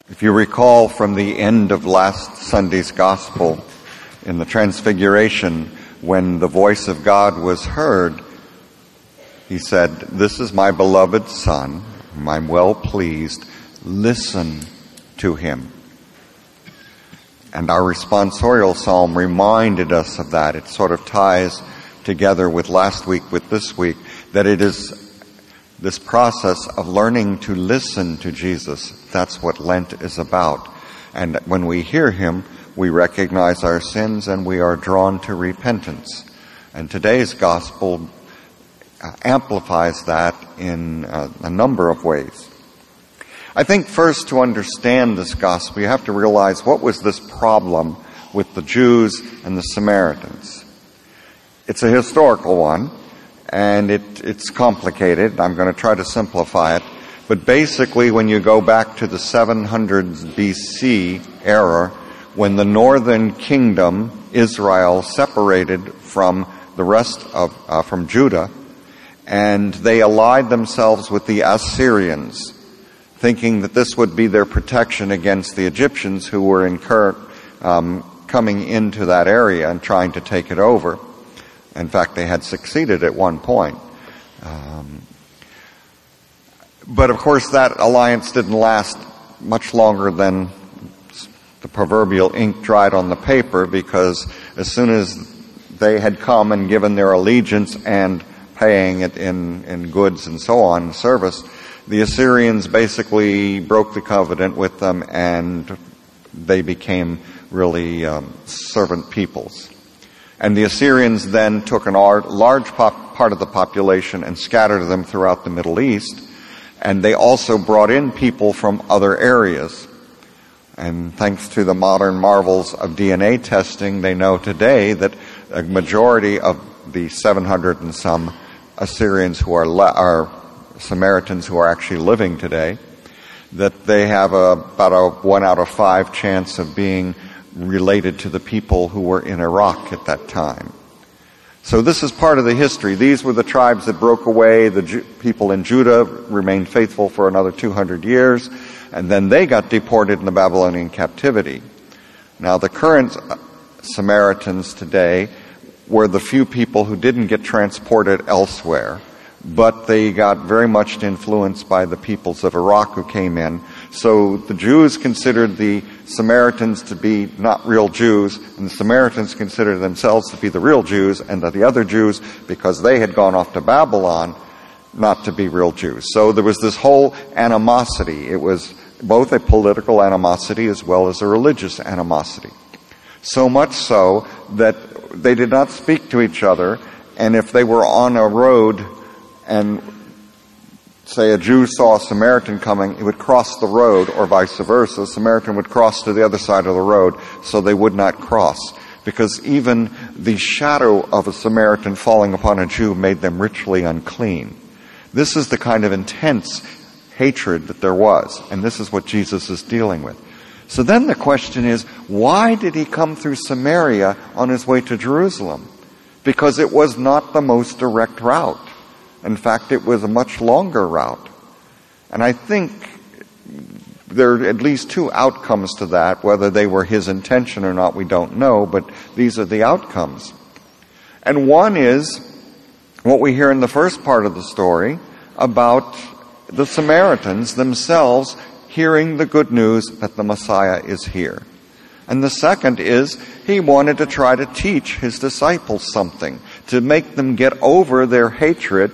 If you recall from the end of last Sunday's Gospel, in the Transfiguration, when the voice of God was heard, he said, "This is my beloved Son, whom I'm well pleased. Listen to him." And our responsorial psalm reminded us of that. It sort of ties together with last week, with this week, that it is this process of learning to listen to Jesus. That's what Lent is about. And when we hear him, we recognize our sins and we are drawn to repentance. And today's gospel amplifies that in a number of ways. I think first, to understand this gospel, you have to realize what was this problem with the Jews and the Samaritans. It's a historical one, and it's complicated. I'm going to try to simplify it. But basically, when you go back to the 700s BC era, when the northern kingdom, Israel, separated from the rest of, from Judah, and they allied themselves with the Assyrians, thinking that this would be their protection against the Egyptians who were coming into that area and trying to take it over. In fact, they had succeeded at one point. But of course, that alliance didn't last much longer than the proverbial ink dried on the paper, because as soon as they had come and given their allegiance and paying it in goods and so on, service, the Assyrians basically broke the covenant with them, and they became really servant peoples. And the Assyrians then took a large part of the population and scattered them throughout the Middle East, and they also brought in people from other areas. And thanks to the modern marvels of DNA testing, they know today that a majority of the 700 and some Assyrians who are Samaritans who are actually living today, that they have about a 1 out of 5 chance of being related to the people who were in Iraq at that time. So this is part of the history. These were the tribes that broke away. The people in Judah remained faithful for another 200 years, and then they got deported in the Babylonian captivity. Now, the current Samaritans today were the few people who didn't get transported elsewhere, but they got very much influenced by the peoples of Iraq who came in. So the Jews considered the Samaritans to be not real Jews, and the Samaritans considered themselves to be the real Jews, and the other Jews, because they had gone off to Babylon, not to be real Jews. So there was this whole animosity. It was both a political animosity as well as a religious animosity. So much so that they did not speak to each other, and if they were on a road and say a Jew saw a Samaritan coming, he would cross the road, or vice versa. A Samaritan would cross to the other side of the road, so they would not cross. Because even the shadow of a Samaritan falling upon a Jew made them ritually unclean. This is the kind of intense hatred that there was, and this is what Jesus is dealing with. So then the question is, why did he come through Samaria on his way to Jerusalem? Because it was not the most direct route. In fact, it was a much longer route. And I think there are at least 2 outcomes to that. Whether they were his intention or not, we don't know, but these are the outcomes. And one is what we hear in the first part of the story about the Samaritans themselves hearing the good news that the Messiah is here. And the second is he wanted to try to teach his disciples something, to make them get over their hatred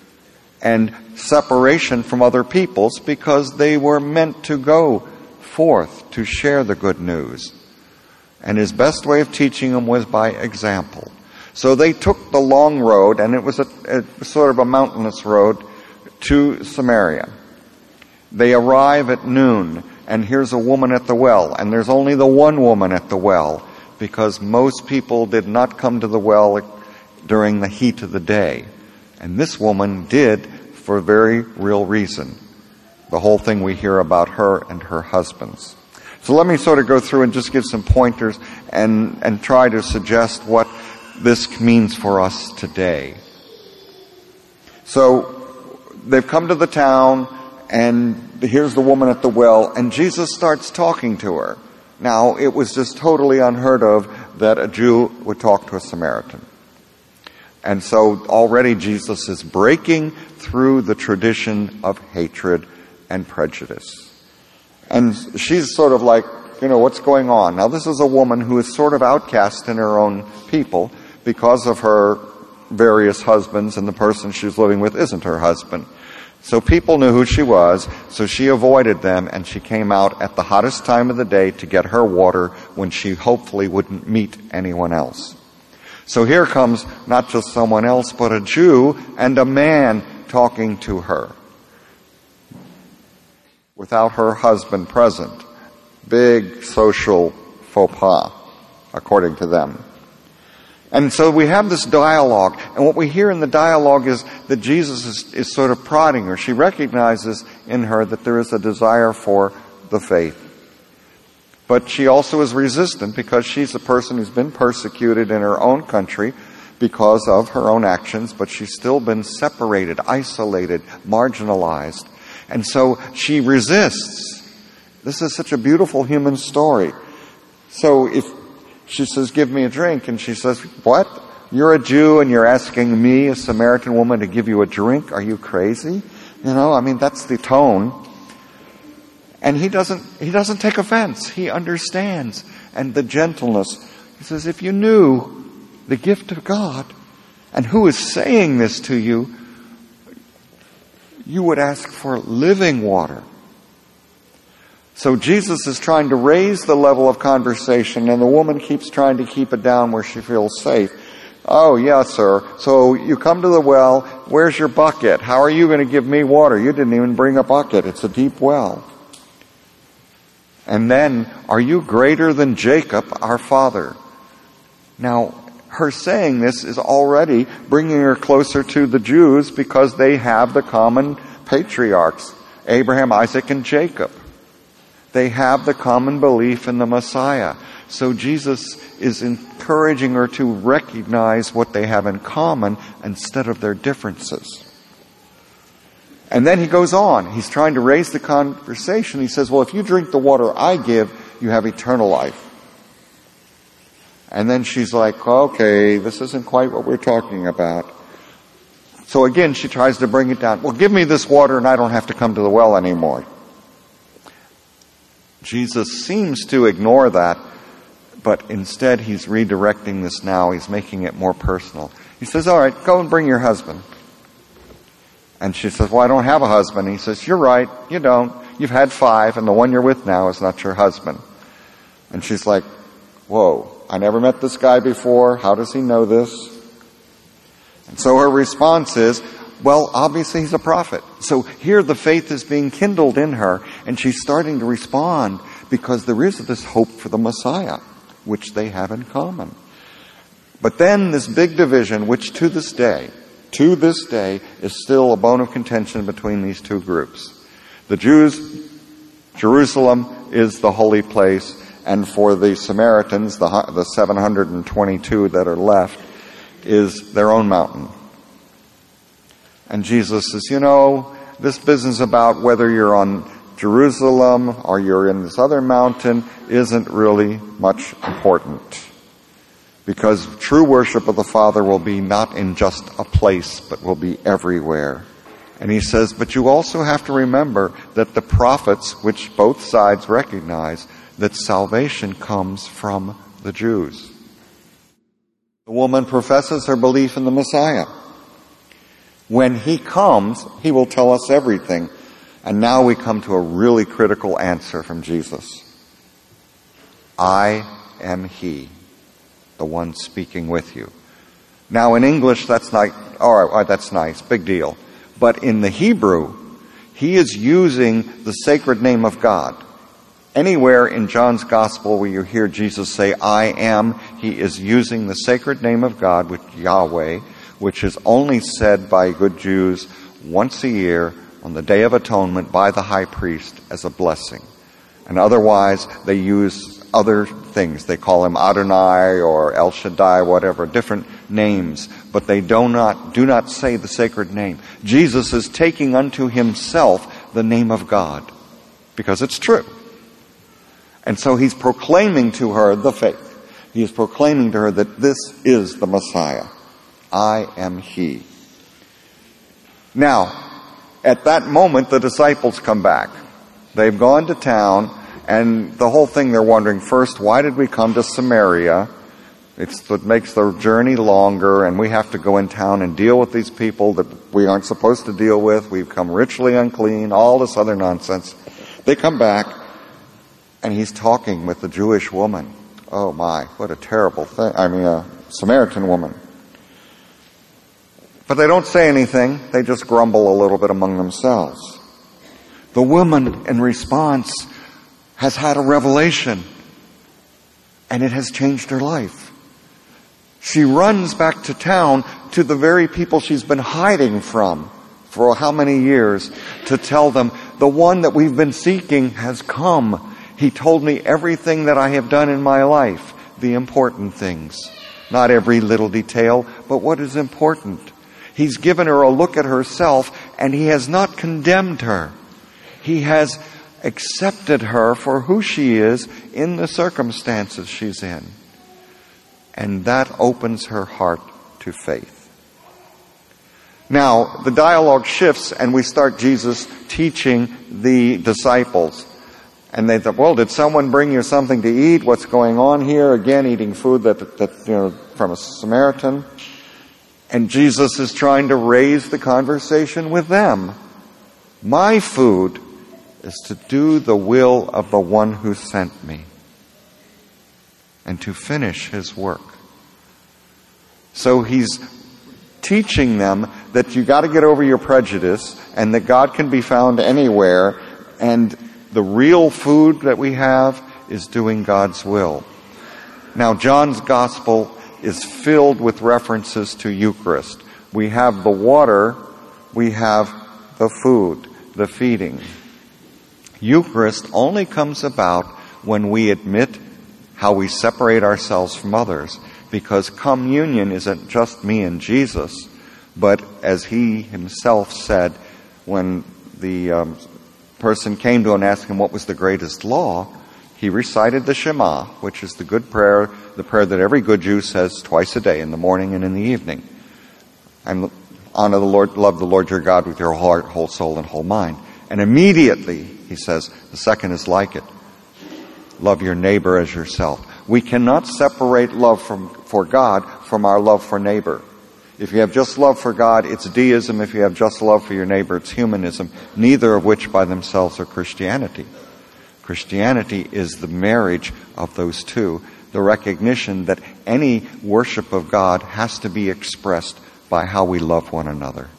and separation from other peoples, because they were meant to go forth to share the good news. And his best way of teaching them was by example. So they took the long road, and it was a sort of a mountainous road, to Samaria. They arrive at noon, and here's a woman at the well, and there's only the one woman at the well, because most people did not come to the well during the heat of the day. And this woman did, for a very real reason. The whole thing we hear about her and her husbands. So let me sort of go through and just give some pointers and try to suggest what this means for us today. So they've come to the town, and here's the woman at the well, and Jesus starts talking to her. Now, it was just totally unheard of that a Jew would talk to a Samaritan. And so already Jesus is breaking through the tradition of hatred and prejudice. And she's sort of like, what's going on? Now, this is a woman who is sort of outcast in her own people because of her various husbands, and the person she's living with isn't her husband. So people knew who she was, so she avoided them, and she came out at the hottest time of the day to get her water when she hopefully wouldn't meet anyone else. So here comes not just someone else, but a Jew and a man talking to her without her husband present. Big social faux pas, according to them. And so we have this dialogue, and what we hear in the dialogue is that Jesus is sort of prodding her. She recognizes in her that there is a desire for the faith. But she also is resistant because she's a person who's been persecuted in her own country because of her own actions, but she's still been separated, isolated, marginalized. And so she resists. This is such a beautiful human story. So if she says, give me a drink, and she says, what? You're a Jew and you're asking me, a Samaritan woman, to give you a drink? Are you crazy? That's the tone. And he doesn't take offense. He understands. And the gentleness. He says, if you knew the gift of God and who is saying this to you, you would ask for living water. So Jesus is trying to raise the level of conversation, and the woman keeps trying to keep it down where she feels safe. Oh, yeah, sir. So you come to the well. Where's your bucket? How are you going to give me water? You didn't even bring a bucket. It's a deep well. And then, are you greater than Jacob, our father? Now, her saying this is already bringing her closer to the Jews because they have the common patriarchs, Abraham, Isaac, and Jacob. They have the common belief in the Messiah. So Jesus is encouraging her to recognize what they have in common instead of their differences. And then he goes on. He's trying to raise the conversation. He says, well, if you drink the water I give, you have eternal life. And then she's like, okay, this isn't quite what we're talking about. So again, she tries to bring it down. Well, give me this water and I don't have to come to the well anymore. Jesus seems to ignore that, but instead he's redirecting this now. He's making it more personal. He says, all right, go and bring your husband. And she says, well, I don't have a husband. He says, you're right, you don't. You've had 5, and the one you're with now is not your husband. And she's like, whoa, I never met this guy before. How does he know this? And so her response is, well, obviously he's a prophet. So here the faith is being kindled in her, and she's starting to respond because there is this hope for the Messiah, which they have in common. But then this big division, which to this day is still a bone of contention between these two groups. The Jews, Jerusalem is the holy place, and for the Samaritans, the 722 that are left, is their own mountain. And Jesus says, this business about whether you're on Jerusalem or you're in this other mountain isn't really much important. Because true worship of the Father will be not in just a place, but will be everywhere. And he says, but you also have to remember that the prophets, which both sides recognize, that salvation comes from the Jews. The woman professes her belief in the Messiah. When he comes, he will tell us everything. And now we come to a really critical answer from Jesus. I am he, the one speaking with you. Now in English, that's like, all right, that's nice, big deal. But in the Hebrew, he is using the sacred name of God. Anywhere in John's Gospel where you hear Jesus say, I am, he is using the sacred name of God, which Yahweh, which is only said by good Jews once a year on the Day of Atonement by the high priest as a blessing. And otherwise, they use other things. They call him Adonai or El Shaddai, whatever, different names. But they do not say the sacred name. Jesus is taking unto himself the name of God, because it's true. And so he's proclaiming to her the faith. He is proclaiming to her that this is the Messiah. I am he. Now, at that moment, the disciples come back. They've gone to town, and the whole thing they're wondering, first, why did we come to Samaria? It's what makes the journey longer, and we have to go in town and deal with these people that we aren't supposed to deal with. We've come ritually unclean, all this other nonsense. They come back, and he's talking with the Jewish woman. Oh my, what a terrible thing. A Samaritan woman. But they don't say anything. They just grumble a little bit among themselves. The woman, in response, has had a revelation, and it has changed her life. She runs back to town to the very people she's been hiding from for how many years to tell them, the one that we've been seeking has come. He told me everything that I have done in my life, the important things. Not every little detail, but what is important. He's given her a look at herself, and he has not condemned her. He has accepted her for who she is in the circumstances she's in. And that opens her heart to faith. Now, the dialogue shifts, and we start Jesus teaching the disciples. And they thought, well, did someone bring you something to eat? What's going on here? Again, eating food that from a Samaritan. And Jesus is trying to raise the conversation with them. My food is to do the will of the one who sent me, and to finish his work. So he's teaching them that you got to get over your prejudice, and that God can be found anywhere, and the real food that we have is doing God's will. Now, John's gospel is filled with references to Eucharist. We have the water, we have the food, the feeding. Eucharist only comes about when we admit how we separate ourselves from others, because communion isn't just me and Jesus, but as he himself said when the person came to him and asked him what was the greatest law, he recited the Shema, which is the good prayer, the prayer that every good Jew says twice a day, in the morning and in the evening. Honor the Lord, love the Lord your God with your heart, whole soul, and whole mind. And immediately, he says, the second is like it. Love your neighbor as yourself. We cannot separate love for God from our love for neighbor. If you have just love for God, it's deism. If you have just love for your neighbor, it's humanism, neither of which by themselves are Christianity. Christianity is the marriage of those two, the recognition that any worship of God has to be expressed by how we love one another.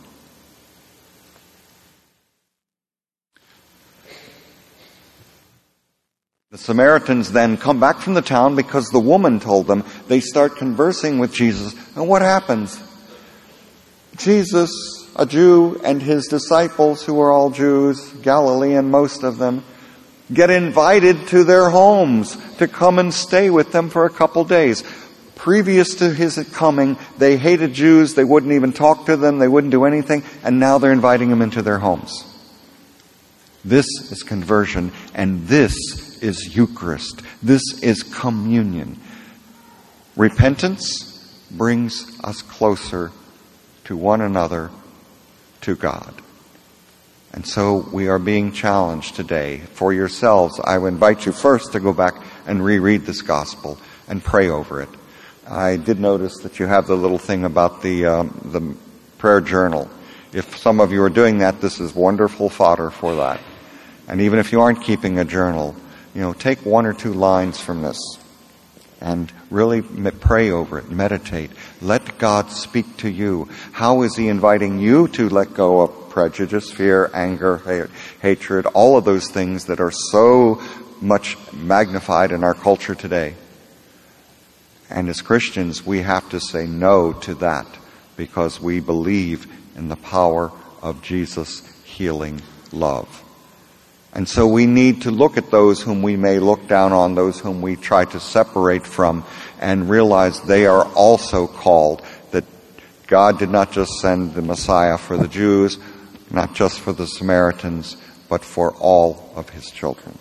The Samaritans then come back from the town because the woman told them. They start conversing with Jesus. And what happens? Jesus, a Jew, and his disciples, who are all Jews, Galilean, most of them, get invited to their homes to come and stay with them for a couple days. Previous to his coming, they hated Jews. They wouldn't even talk to them. They wouldn't do anything. And now they're inviting him into their homes. This is conversion, and this is Eucharist. This is communion. Repentance brings us closer to one another, to God. And so we are being challenged today. For yourselves, I would invite you first to go back and reread this gospel and pray over it. I did notice that you have the little thing about the prayer journal. If some of you are doing that, this is wonderful fodder for that. And even if you aren't keeping a journal, take one or two lines from this and really pray over it, meditate. Let God speak to you. How is he inviting you to let go of prejudice, fear, anger, hatred, all of those things that are so much magnified in our culture today? And as Christians, we have to say no to that because we believe in the power of Jesus' healing love. And so we need to look at those whom we may look down on, those whom we try to separate from, and realize they are also called, that God did not just send the Messiah for the Jews, not just for the Samaritans, but for all of his children.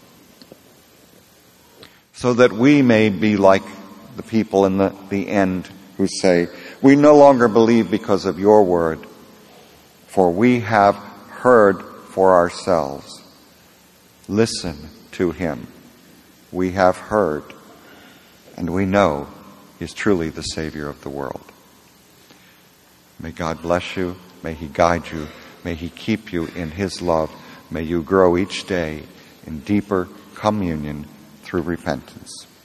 So that we may be like the people in the end who say, we no longer believe because of your word, for we have heard for ourselves. Listen to him. We have heard, and we know he is truly the Savior of the world. May God bless you. May he guide you. May he keep you in his love. May you grow each day in deeper communion through repentance.